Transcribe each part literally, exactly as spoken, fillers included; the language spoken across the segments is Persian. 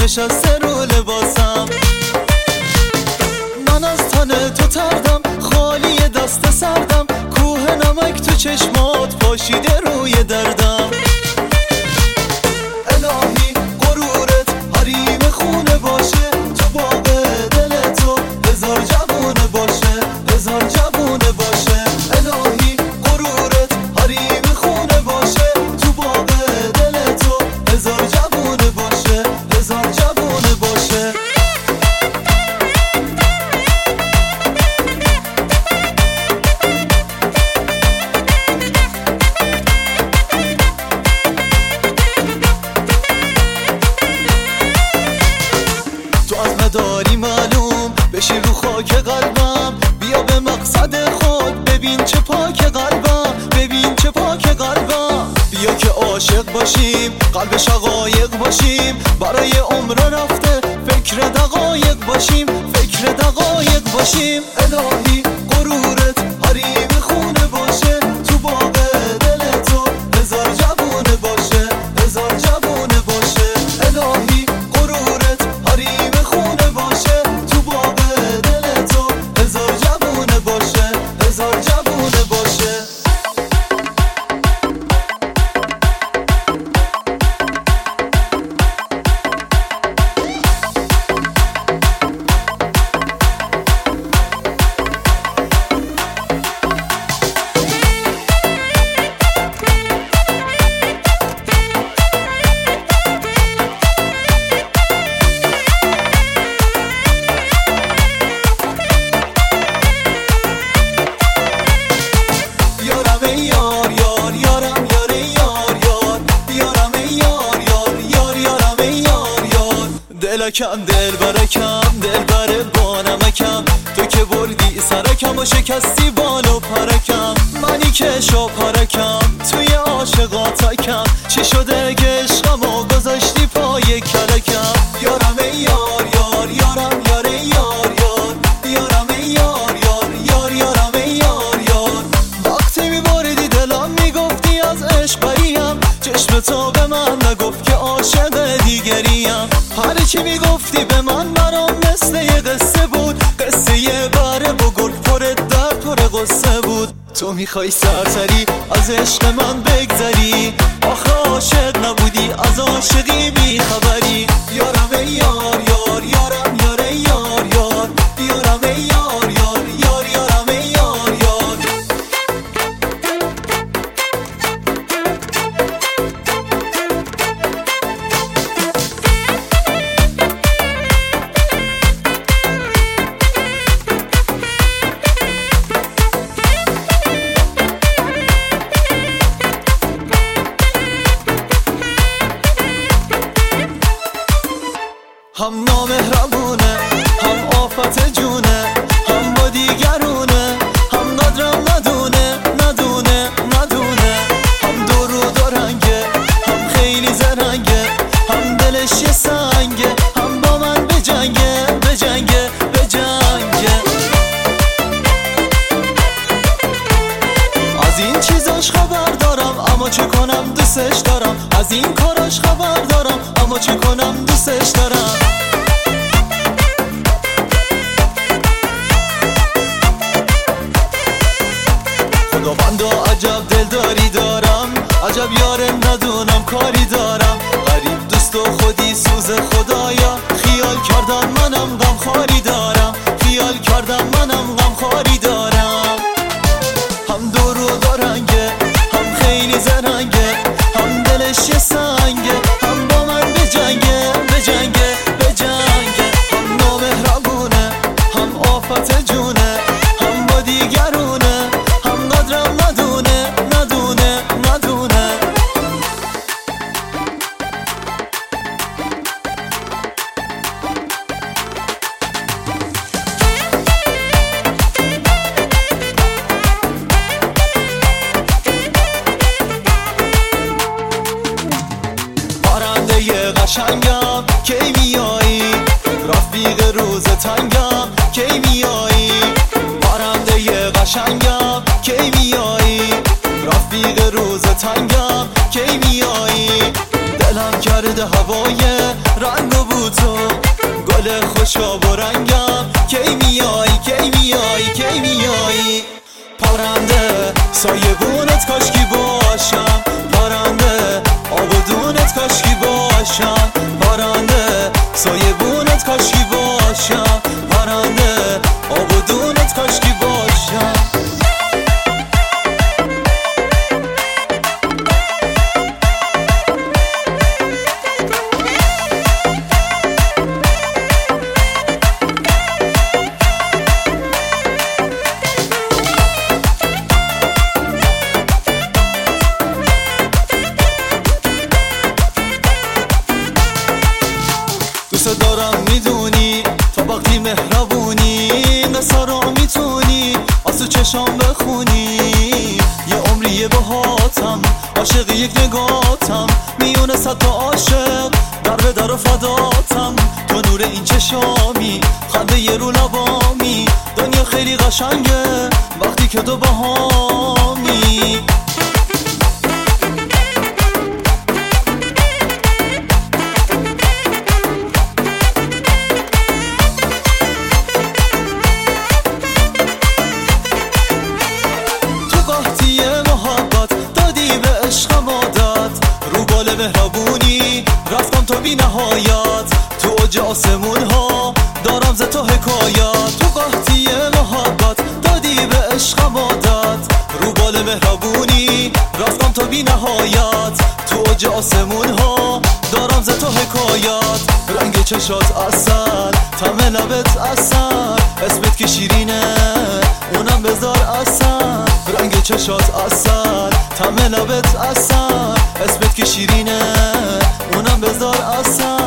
نشسته رو لباسم. من از تن تو تردم، خالی دست سردم، کوه نمک تو چشمات پاشیده روی دردم. الهی غرورت حریم خونه باشه، تو باغ دل تو هزار جوونه باشه، هزار جوونه باشه. الهی غرورت حریم خونه باشه، تو باغ دل تو هزار جوونه باشه، هزار جوونه باشه. داری معلوم بشی رو خاک قلبم، بیا به مقصد خود ببین چه پاک قلبم، ببین چه پاک قلبم. بیا که عاشق باشیم، قلب شقایق باشیم، برای عمر رفته فکر دقایق باشیم، فکر دقایق باشیم. الهی غرورت حریم خونه باشه، تو باغ دل تو هزار جوونه باشه، هزار جوونه باشه. الهی غرورت حریم خونه باشه، تو باغ دل تو هزار جوونه باشه، هزار جوونه باشه. دلکم دل برکم، دل بر بانمکم، تو که بردی سرکم و شکستی بال و پرکم. منی که شاپرکم توی عاشقاتکم، چی شده که عشقم و گذاشتی پای کلکم. یارم ای یار یار یارم یار ای یار یار، یارم ای یار یار یار یارم ای یار یار. وقتی میباریدی دلم میگفتی از عشق بریم، چشم تو به من نگفت که عاشق دیگریم. هر چی میگفتی به من برام مثل یه قصه بود، قصه یه بره بگرد پر درد پر قصه بود. تو میخوای سرسری از عشق من بگذری، آخه عاشق نبودی از عاشقی بیخبری. یارم ای یار یار یارم یار ای یار یار، یارم ای یار یار یار یارم ای یار یار. هم نامهربونه، هم آفت جونه، هم با دیگرونه، هم قدرم ندونه ندونه ندونه. هم دور و دارنگه، هم خیلی زرنگه، هم دلش یه سنگه، هم با من بجنگه بجنگه بجنگه. از این چیزاش خبر دارم اما چه کنم دوستش دارم، از این کاراش خبر دارم اما چه کنم دوستش دارم. خداوندا عجب دلداری دارم، عجب یار ندونم کاری دارم. غریب دوست و خودی سوز خدایا، خیال کردم منم غم خاری دارم، خیال کردم منم غم خاری دارم. هم دور و دارنگه، هم خیلی زرنگه، هم دلش یه سنگه، هم با من بجنگه بجنگه بجنگه. هم نامهربونه، هم آفت جونه، هم با دیگرونه، هم قدرم ندونه ندونه ندونه. قشنگم کی میایی، رفیق روز تنگم کی میایی. پرنده قشنگم کی میایی، رفیق روز تنگم کی میایی. دلم کرده هوای رنگ و بوتو، گل خوشاب و رنگم کی میایی کی میایی کی میایی پرنده سایبونت کاشکی باشم پرنده آبدونت کاشکی باشم پرنده سایبونت کاشکی باشم پرنده آبدونت کاشکی باشم دوست دارم میدونی تا وقتی مهربونی قصه را میتونی آسو چشام بخونی یه عمریه باهاتم عاشق یک نگاتم میونه صد تا عاشق در به در و فداتم تو نور این چشامی خنده یه رو لبامی دنیا خیلی قشنگه وقتی که تو باهامی مهربونی رفتم تا بی نهایت تو اوج آسمون ها دارم ز تو حکایت تو قحطی محبت دادی به عشقم عادت رو بال مهربونی رفتم تا بی نهایت تو اوج آسمون ها دارم ز تو حکایت رنگ چشات اصل طعم لبت اصل اسمت که شیرینه اونم بذار اصل رنگ چشات اصل طعم لبت اصل اسمت که شیرینه اونم بذار اصل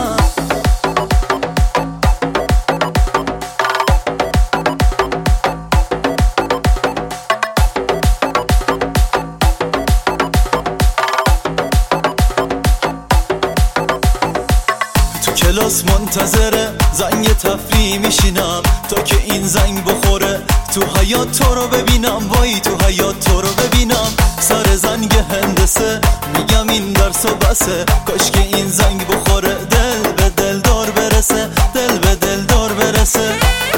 کلاس منتظره زنگ تفریح میشینم تا که این زنگ بخوره تو حیات تو رو ببینم وای تو حیات تو رو ببینم سر زنگ هندسه میگم این درس و بسه کاش که این زنگ بخوره دل به دل دار برسه دل به دل دار برسه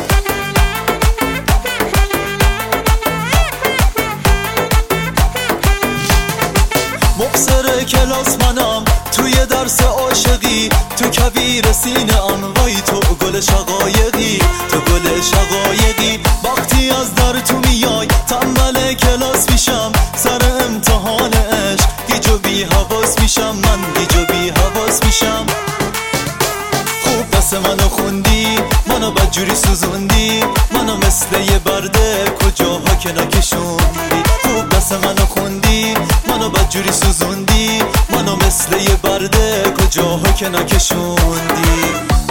مبصر کلاس منم توی درس عاشقی تو کویر سینه ام وای تو گل شقایقی تو گل شقایقی وقتی از در تو میای تنبل کلاس میشم سر امتحان عشق گیج و بی حواس میشم من گیج و بی حواس میشم خوب دست منو خوندی منو بدجوری سوزوندی منو مثل یه برده کجاها که نکشوندی خوب دست منو خوندی منو بدجوری سوزوندی منو مثل یه برده کجاها که نکشوندی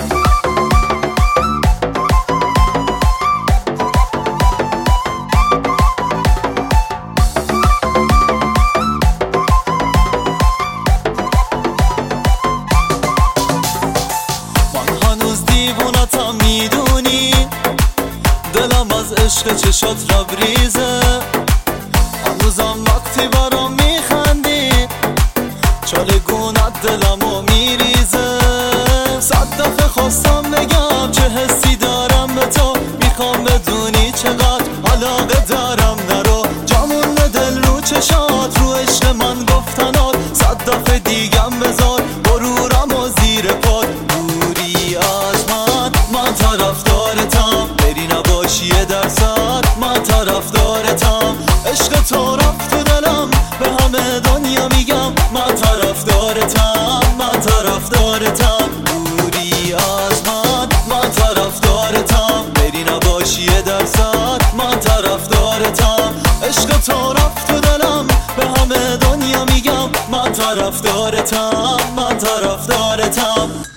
من هنوز دیوونتم میدونی دلم از عشق چشات لبریزه هنوزم وقتی برام میخندی چالگونت دلمو میریزه صد دفعه خواستم بگم چه حسی دارم به تو میخوام بدونی چقدر علاقه دارم نرو جامون دل رو چشات رو عشق من گفتنات صد دفعه دیگم بذار غرورم و زیر پات دوری از من من طرفدارتم بری نباشی یه درصد من طرفدارتم عشق تو رفت تو دلم به همه دنیا میگم من طرفدارتم من طرفدارتم دوری از من من طرفدارتم بری نباشی یه درصد من طرفدارتم عشق تو رفت تو دلم به همه دنیا میگم من طرفدارتم من طرفدارتم